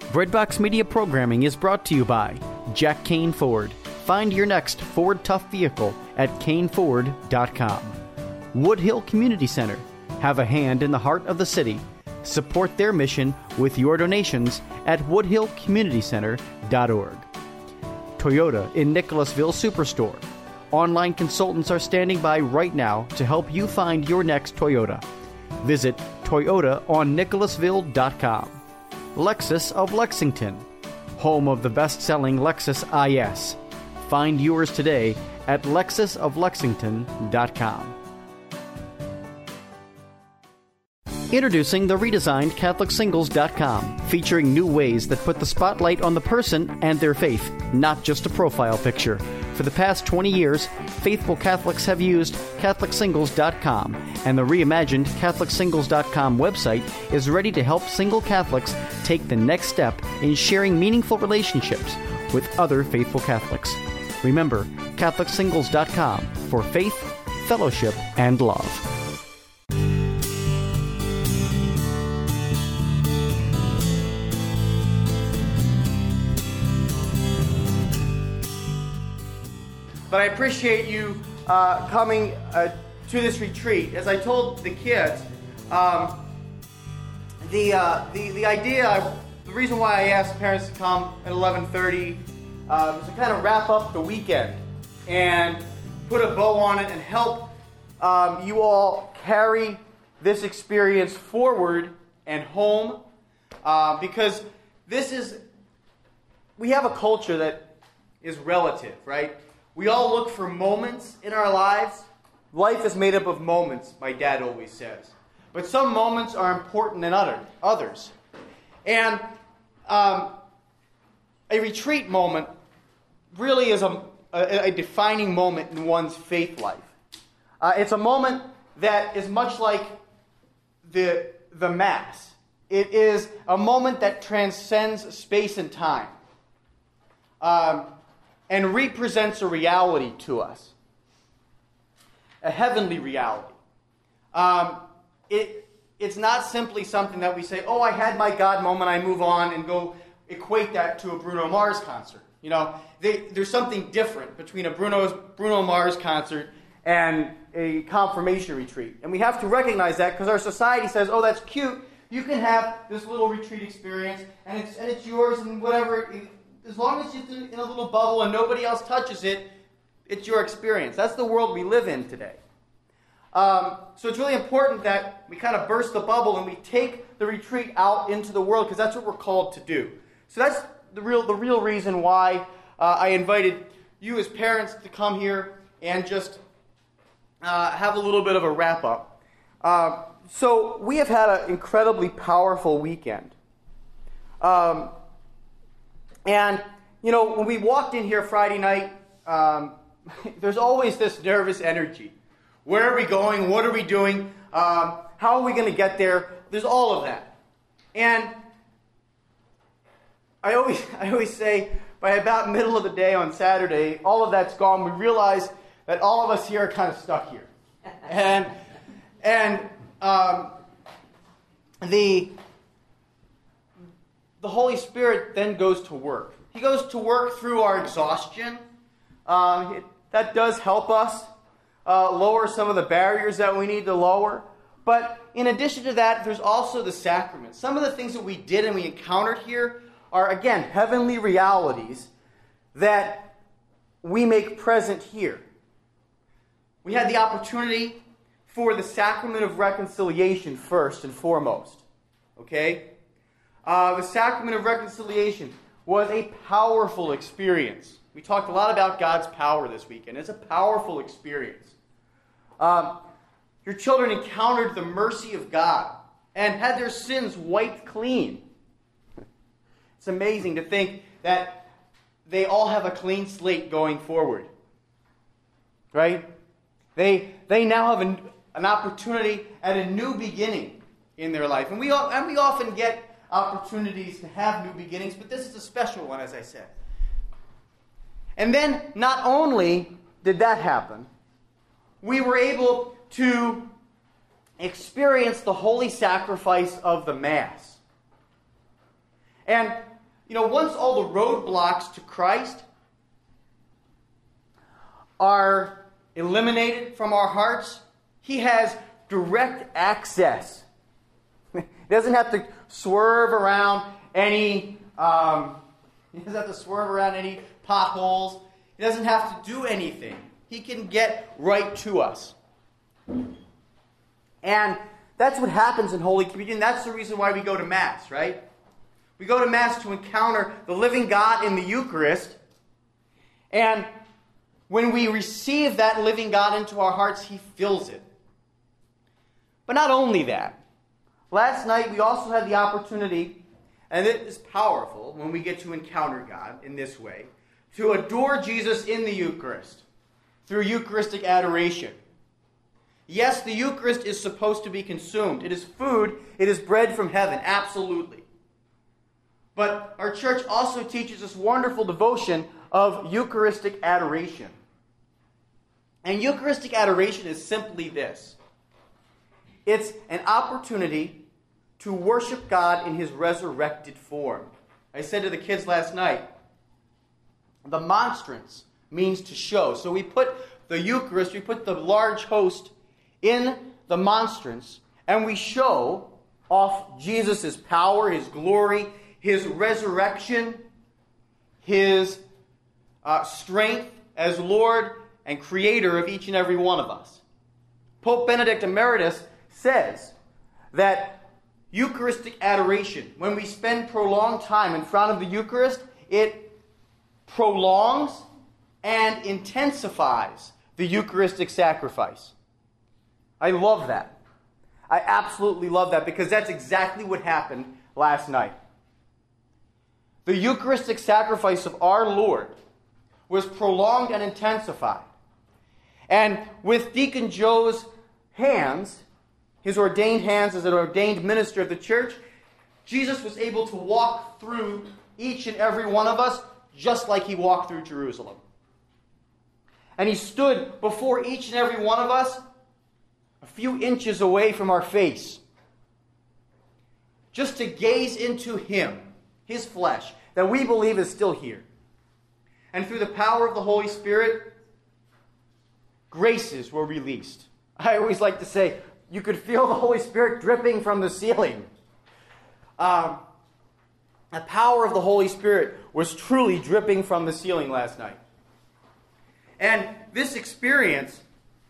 Breadbox Media programming is brought to you by Jack Kane Ford. Find your next Ford Tough vehicle at caneford.com. Woodhill Community Center. Have a hand in the heart of the city. Support their mission with your donations at woodhillcommunitycenter.org. Toyota in Nicholasville Superstore. Online consultants are standing by right now to help you find your next Toyota. Visit toyotaonnicholasville.com. Lexus of Lexington, home of the best-selling Lexus IS. Find yours today at lexusoflexington.com. Introducing the redesigned CatholicSingles.com, featuring new ways that put the spotlight on the person and their faith, not just a profile picture. For the past 20 years, faithful Catholics have used CatholicSingles.com, and the reimagined CatholicSingles.com website is ready to help single Catholics take the next step in sharing meaningful relationships with other faithful Catholics. Remember, CatholicSingles.com for faith, fellowship, and love. But I appreciate you coming to this retreat. As I told the kids, the idea, the reason why I asked parents to come at 11:30 was to kind of wrap up the weekend and put a bow on it and help you all carry this experience forward and home, because we have a culture that is relative, right? We all look for moments in our lives. Life is made up of moments, my dad always says. But some moments are important than others. And a retreat moment really is a defining moment in one's faith life. It's a moment that is much like the Mass. It is a moment that transcends space and time. And represents a reality to us, a heavenly reality. It's not simply something that we say, oh, I had my God moment, I move on and go equate that to a Bruno Mars concert. You know, there's something different between a Bruno Mars concert and a confirmation retreat. And we have to recognize that because our society says, oh, that's cute. You can have this little retreat experience and it's yours and whatever. As long as you're in a little bubble and nobody else touches it, it's your experience. That's the world we live in today. So it's really important that we kind of burst the bubble and we take the retreat out into the world because that's what we're called to do. So that's the real reason why I invited you as parents to come here and just have a little bit of a wrap-up. So we have had an incredibly powerful weekend. And, you know, when we walked in here Friday night, there's always this nervous energy. Where are we going? What are we doing? How are we going to get there? There's all of that. And I always say, by about middle of the day on Saturday, all of that's gone. We realize that all of us here are kind of stuck here. And the Holy Spirit then goes to work. He goes to work through our exhaustion. That does help us lower some of the barriers that we need to lower. But in addition to that, there's also the sacraments. Some of the things that we did and we encountered here are, again, heavenly realities that we make present here. We had the opportunity for the sacrament of reconciliation first and foremost. Okay? The sacrament of reconciliation was a powerful experience. We talked a lot about God's power this weekend. It's a powerful experience. Your children encountered the mercy of God and had their sins wiped clean. It's amazing to think that they all have a clean slate going forward. Right? They now have an opportunity at a new beginning in their life. And we often get opportunities to have new beginnings, but this is a special one, as I said. And then, not only did that happen, we were able to experience the holy sacrifice of the Mass. And once all the roadblocks to Christ are eliminated from our hearts, he has direct access. He doesn't have to swerve around any potholes. He doesn't have to do anything. He can get right to us. And that's what happens in Holy Communion. That's the reason why we go to Mass, right? We go to Mass to encounter the living God in the Eucharist. And when we receive that living God into our hearts, he fills it. But not only that. Last night we also had the opportunity, and it is powerful when we get to encounter God in this way, to adore Jesus in the Eucharist through Eucharistic adoration. Yes, the Eucharist is supposed to be consumed. It is food. It is bread from heaven. Absolutely. But our church also teaches this wonderful devotion of Eucharistic adoration. And Eucharistic adoration is simply this. It's an opportunity to worship God in his resurrected form. I said to the kids last night, the monstrance means to show. So we put the Eucharist, we put the large host in the monstrance, and we show off Jesus' power, his glory, his resurrection, his strength as Lord and Creator of each and every one of us. Pope Benedict Emeritus says that Eucharistic adoration, when we spend prolonged time in front of the Eucharist, it prolongs and intensifies the Eucharistic sacrifice. I love that. I absolutely love that because that's exactly what happened last night. The Eucharistic sacrifice of our Lord was prolonged and intensified. And with Deacon Joe's hands, his ordained hands as an ordained minister of the church, Jesus was able to walk through each and every one of us just like he walked through Jerusalem. And he stood before each and every one of us a few inches away from our face, just to gaze into him, his flesh, that we believe is still here. And through the power of the Holy Spirit, graces were released. I always like to say, you could feel the Holy Spirit dripping from the ceiling. The power of the Holy Spirit was truly dripping from the ceiling last night. And this experience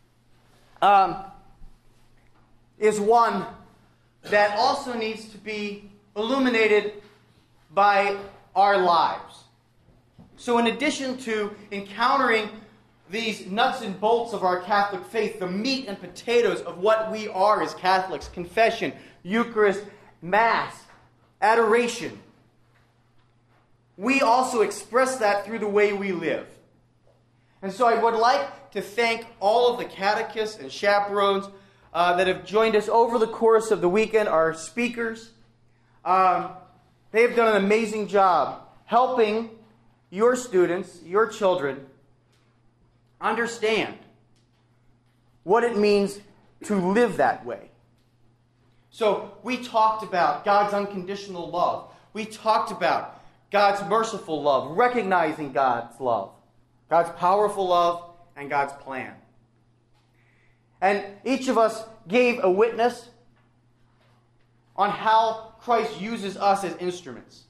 is one that also needs to be illuminated by our lives. So in addition to encountering these nuts and bolts of our Catholic faith, the meat and potatoes of what we are as Catholics, confession, Eucharist, Mass, adoration, we also express that through the way we live. And so I would like to thank all of the catechists and chaperones that have joined us over the course of the weekend, our speakers. They have done an amazing job helping your students, your children, understand what it means to live that way. So we talked about God's unconditional love. We talked about God's merciful love, recognizing God's love, God's powerful love, and God's plan. And each of us gave a witness on how Christ uses us as instruments.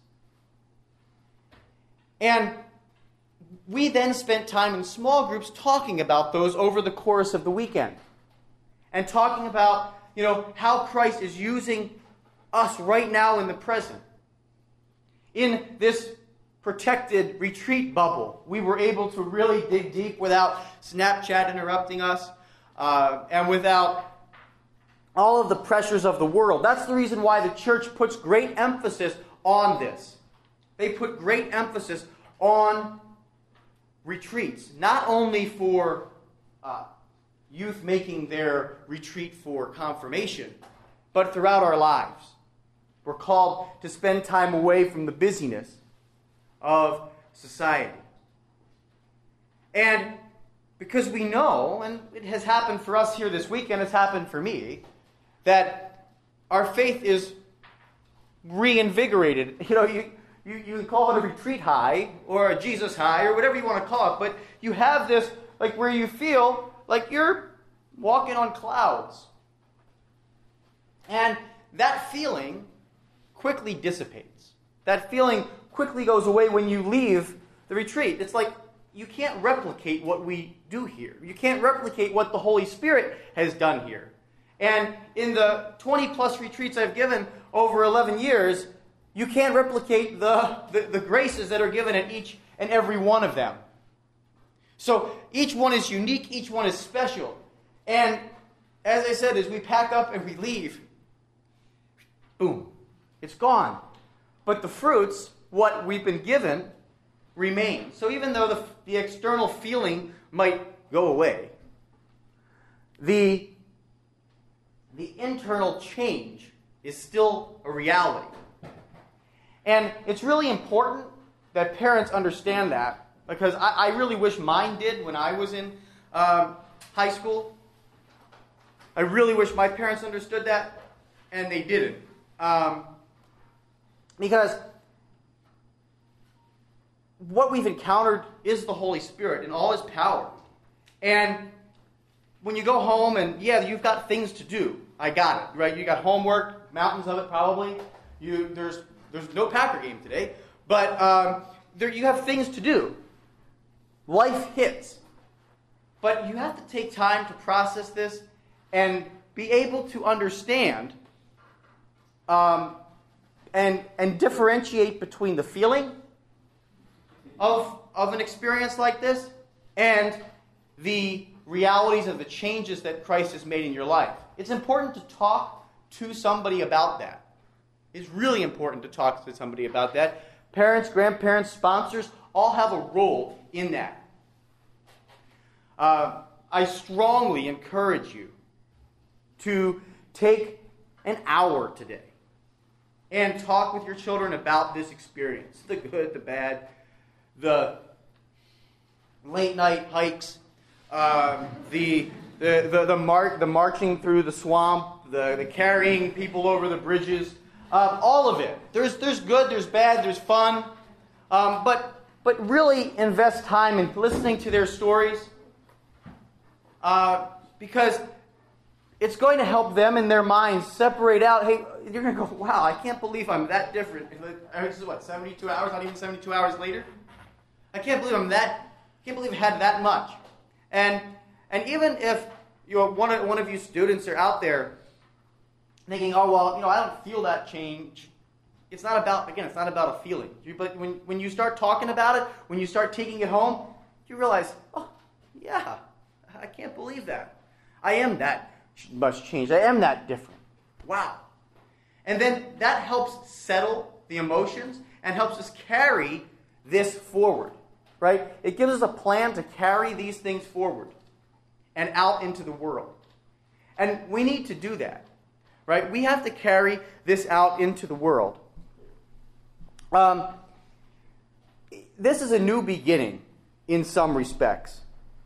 And we then spent time in small groups talking about those over the course of the weekend. And talking about, how Christ is using us right now in the present. In this protected retreat bubble, we were able to really dig deep without Snapchat interrupting us, and without all of the pressures of the world. That's the reason why the church puts great emphasis on this. They put great emphasis on retreats, not only for youth making their retreat for confirmation, but throughout our lives. We're called to spend time away from the busyness of society. And because we know, and it has happened for us here this weekend, it's happened for me, that our faith is reinvigorated. you can call it a retreat high or a Jesus high or whatever you want to call it, but you have this like where you feel like you're walking on clouds. And that feeling quickly dissipates. That feeling quickly goes away when you leave the retreat. It's like you can't replicate what we do here. You can't replicate what the Holy Spirit has done here. And in the 20-plus retreats I've given over 11 years, you can't replicate the graces that are given at each and every one of them. So each one is unique, each one is special. And as I said, as we pack up and we leave, boom, it's gone. But the fruits, what we've been given, remain. So even though the external feeling might go away, the internal change is still a reality. And it's really important that parents understand that, because I really wish mine did when I was in high school. I really wish my parents understood that, and they didn't. Because what we've encountered is the Holy Spirit and all His power. And when you go home and, yeah, you've got things to do. I got it, right? You got homework, mountains of it probably. There's no Packer game today. But you have things to do. Life hits. But you have to take time to process this and be able to understand and differentiate between the feeling of an experience like this and the realities of the changes that Christ has made in your life. It's important to talk to somebody about that. It's really important to talk to somebody about that. Parents, grandparents, sponsors all have a role in that. I strongly encourage you to take an hour today and talk with your children about this experience. The good, the bad, the late night hikes, the marching through the swamp, the carrying people over the bridges, all of it. There's good, there's bad, there's fun, but really invest time in listening to their stories, because it's going to help them in their minds separate out. Hey, you're going to go, wow, I can't believe I'm that different. This is what, 72 hours? Not even 72 hours later. I can't believe I had that much. And even if one of you students are out there thinking, oh, well, I don't feel that change. It's not about a feeling. But when you start talking about it, when you start taking it home, you realize, oh, yeah, I can't believe that. I am that much changed. I am that different. Wow. And then that helps settle the emotions and helps us carry this forward, right? It gives us a plan to carry these things forward and out into the world. And we need to do that, right? We have to carry this out into the world. This is a new beginning in some respects.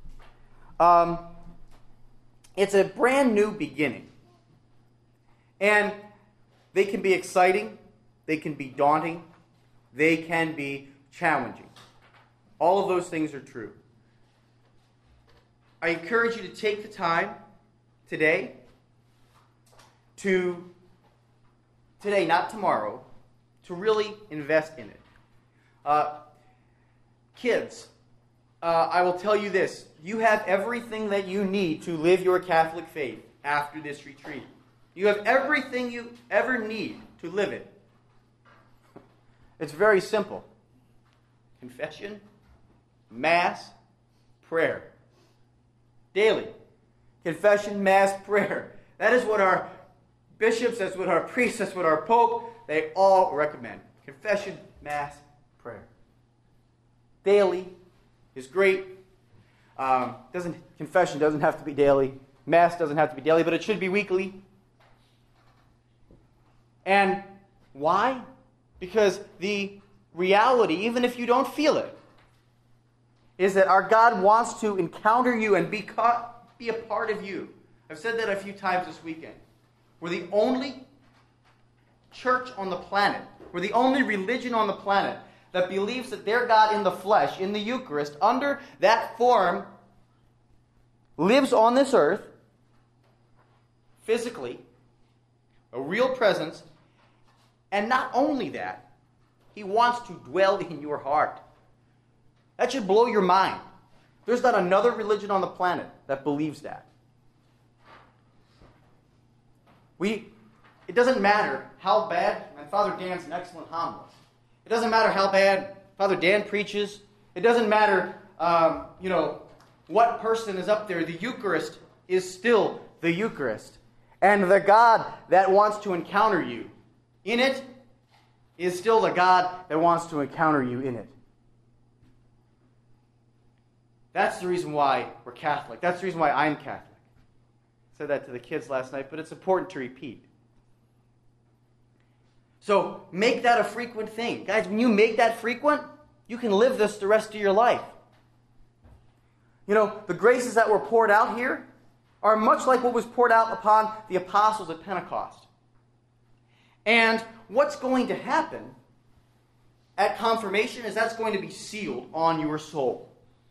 It's a brand new beginning. And they can be exciting, they can be daunting, they can be challenging. All of those things are true. I encourage you to take the time today, not tomorrow, to really invest in it. Kids, I will tell you this. You have everything that you need to live your Catholic faith after this retreat. You have everything you ever need to live it. It's very simple. Confession, Mass, prayer. Daily. Confession, Mass, prayer. That is what our bishops, that's what our priests, that's what our Pope, they all recommend. Confession, Mass, prayer. Daily is great. Confession doesn't have to be daily. Mass doesn't have to be daily, but it should be weekly. And why? Because the reality, even if you don't feel it, is that our God wants to encounter you and be a part of you. I've said that a few times this weekend. We're the only church on the planet. We're the only religion on the planet that believes that their God in the flesh, in the Eucharist, under that form, lives on this earth, physically, a real presence, and not only that, he wants to dwell in your heart. That should blow your mind. There's not another religion on the planet that believes that. It doesn't matter how bad, and Father Dan's an excellent homilist. It doesn't matter how bad Father Dan preaches. It doesn't matter, what person is up there. The Eucharist is still the Eucharist. And the God that wants to encounter you in it is still the God that wants to encounter you in it. That's the reason why we're Catholic. That's the reason why I'm Catholic. I said that to the kids last night, but it's important to repeat. So make that a frequent thing. Guys, when you make that frequent, you can live this the rest of your life. The graces that were poured out here are much like what was poured out upon the apostles at Pentecost. And what's going to happen at confirmation is that's going to be sealed on your soul.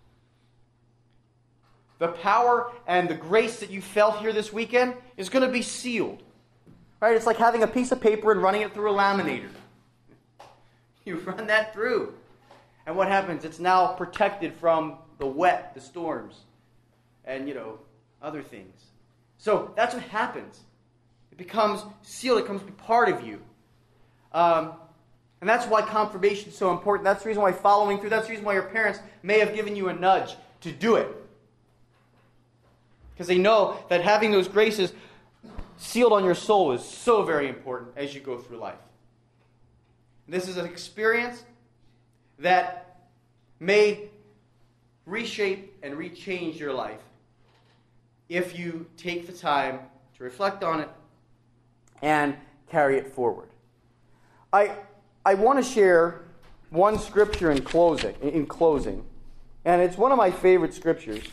The power and the grace that you felt here this weekend is going to be sealed. Right? It's like having a piece of paper and running it through a laminator. You run that through. And what happens? It's now protected from the wet, the storms, and, other things. So that's what happens. It becomes sealed. It becomes part of you. And that's why confirmation is so important. That's the reason why following through, that's the reason why your parents may have given you a nudge to do it. Because they know that having those graces sealed on your soul is so very important as you go through life. This is an experience that may reshape and rechange your life if you take the time to reflect on it and carry it forward. I want to share one scripture in closing, and it's one of my favorite scriptures.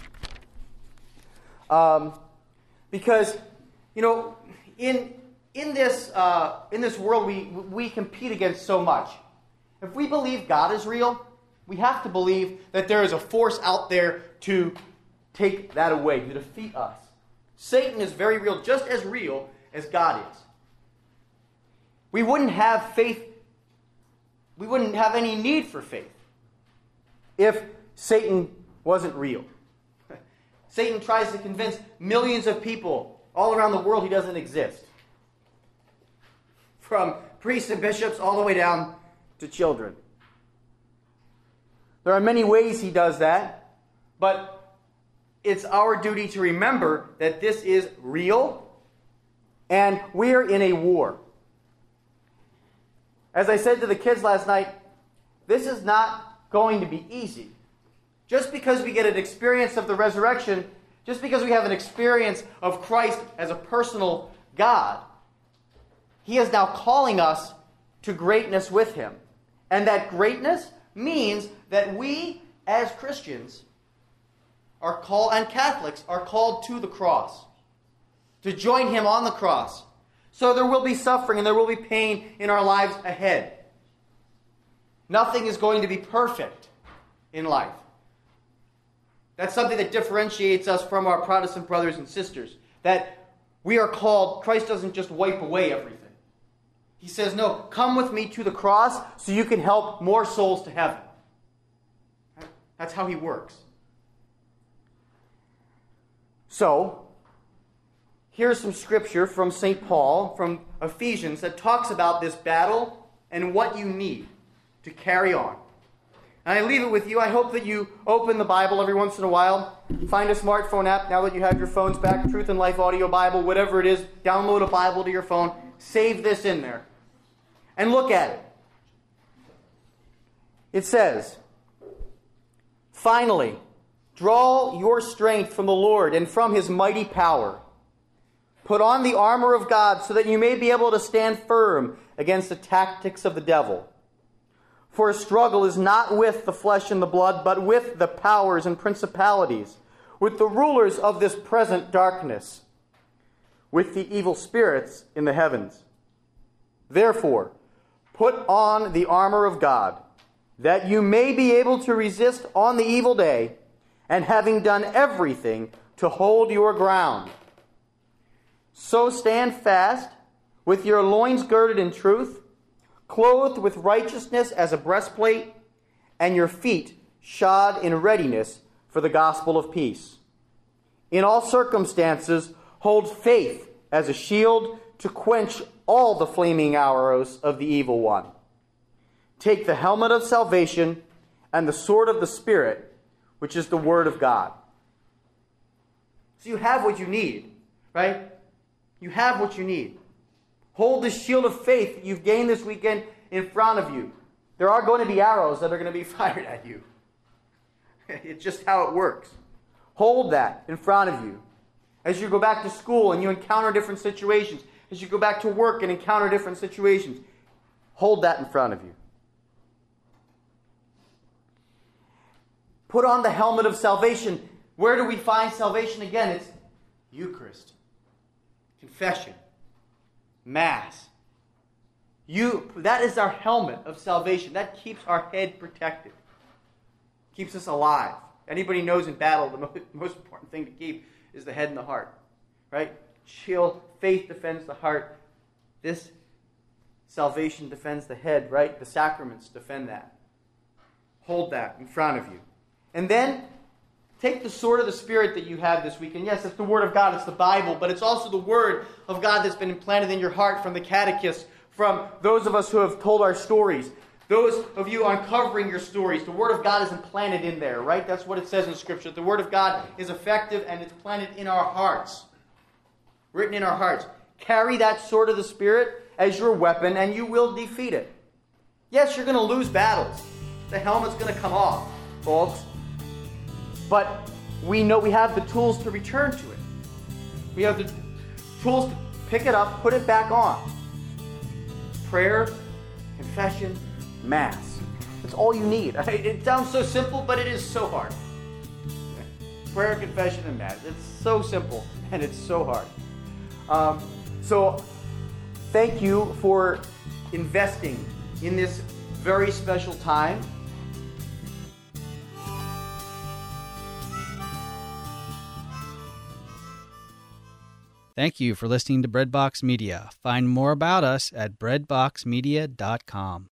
Because, in this world we compete against so much. If we believe God is real, we have to believe that there is a force out there to take that away, to defeat us. Satan is very real, just as real as God is. We wouldn't have faith, we wouldn't have any need for faith if Satan wasn't real. Satan tries to convince millions of people all around the world he doesn't exist. From priests and bishops all the way down to children. There are many ways he does that, but it's our duty to remember that this is real and we're in a war. As I said to the kids last night, this is not going to be easy. Just because we get an experience of the resurrection, just because we have an experience of Christ as a personal God, he is now calling us to greatness with him. And that greatness means that we, as Christians, are called, and Catholics, are called to the cross, to join him on the cross. So there will be suffering and there will be pain in our lives ahead. Nothing is going to be perfect in life. That's something that differentiates us from our Protestant brothers and sisters. That we are called, Christ doesn't just wipe away everything. He says, no, come with me to the cross so you can help more souls to heaven. That's how he works. So, here's some scripture from St. Paul, from Ephesians, that talks about this battle and what you need to carry on. And I leave it with you. I hope that you open the Bible every once in a while. Find a smartphone app now that you have your phones back, Truth and Life Audio Bible, whatever it is. Download a Bible to your phone. Save this in there. And look at it. It says, finally, draw your strength from the Lord and from his mighty power. Put on the armor of God so that you may be able to stand firm against the tactics of the devil. For a struggle is not with the flesh and the blood, but with the powers and principalities, with the rulers of this present darkness, with the evil spirits in the heavens. Therefore, put on the armor of God, that you may be able to resist on the evil day, and having done everything, to hold your ground. So stand fast, with your loins girded in truth, clothed with righteousness as a breastplate, and your feet shod in readiness for the gospel of peace. In all circumstances, hold faith as a shield to quench all the flaming arrows of the evil one. Take the helmet of salvation and the sword of the Spirit, which is the word of God. So you have what you need, right? You have what you need. Hold the shield of faith that you've gained this weekend in front of you. There are going to be arrows that are going to be fired at you. It's just how it works. Hold that in front of you. As you go back to school and you encounter different situations, as you go back to work and encounter different situations, hold that in front of you. Put on the helmet of salvation. Where do we find salvation again? It's Eucharist, confession, Mass. That is our helmet of salvation. That keeps our head protected. Keeps us alive. Anybody knows in battle the most important thing to keep is the head and the heart. Right? Shield, faith defends the heart. This salvation defends the head, right? The sacraments defend that. Hold that in front of you. And then take the sword of the Spirit that you have this weekend. Yes, it's the Word of God, it's the Bible, but it's also the Word of God that's been implanted in your heart from the catechists, from those of us who have told our stories, those of you uncovering your stories. The Word of God is implanted in there, right? That's what it says in Scripture. The Word of God is effective and it's planted in our hearts. Written in our hearts. Carry that sword of the Spirit as your weapon and you will defeat it. Yes, you're going to lose battles. The helmet's going to come off, folks. But we know we have the tools to return to it. We have the tools to pick it up, put it back on. Prayer, confession, Mass. That's all you need. It sounds so simple, but it is so hard. Prayer, confession, and Mass. It's so simple, and it's so hard. So thank you for investing in this very special time. Thank you for listening to Breadbox Media. Find more about us at breadboxmedia.com.